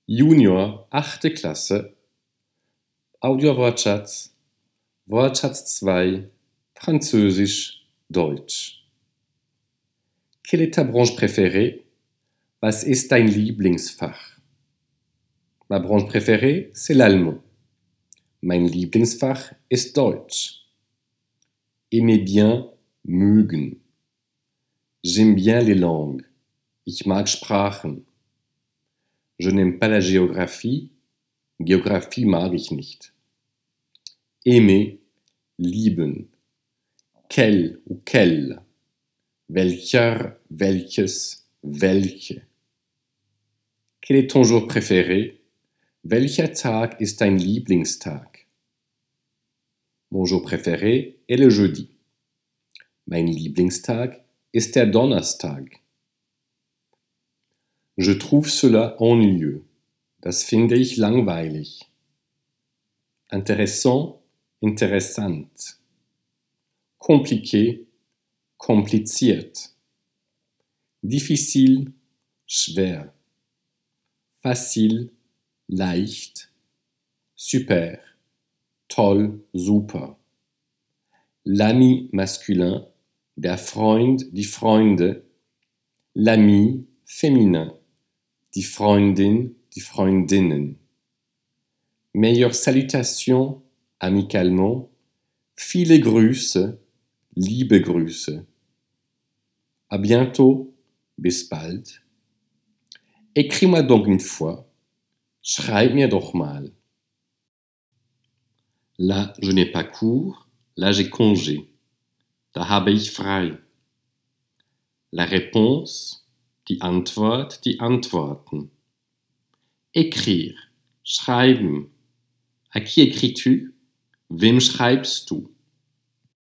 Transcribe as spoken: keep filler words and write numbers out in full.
Junior, achte Klasse, Audio-Wortschatz, Wortschatz zwei, Französisch, Deutsch. Quelle est ta branche préférée? Was ist dein Lieblingsfach? Ma branche préférée, c'est l'allemand. Mein Lieblingsfach ist Deutsch. Aimer bien, mögen. J'aime bien les langues. Ich mag Sprachen. Je n'aime pas la Géographie. Geographie mag ich nicht. Aimer, lieben. Quel ou quelle. Welcher, welches, welche. Quel est ton jour préféré? Welcher Tag ist dein Lieblingstag? Mon jour préféré est le jeudi. Mein Lieblingstag ist der Donnerstag. Je trouve cela ennuyeux. Das finde ich langweilig. Intéressant, interessant. Compliqué, kompliziert. Difficile, schwer. Facile, leicht. Super, toll, super. L'ami masculin, der Freund, die Freunde. L'ami féminin, die Freundin, die Freundinnen. Meilleure salutation, amicalement. Viele Grüße, liebe Grüße. À bientôt, bis bald. Écris-moi donc une fois. Schreib mir doch mal. Là, je n'ai pas cours. Là, j'ai congé. Da habe ich frei. La réponse, die Antwort, die Antworten. Écrire, schreiben. À qui écris-tu? Wem schreibst du?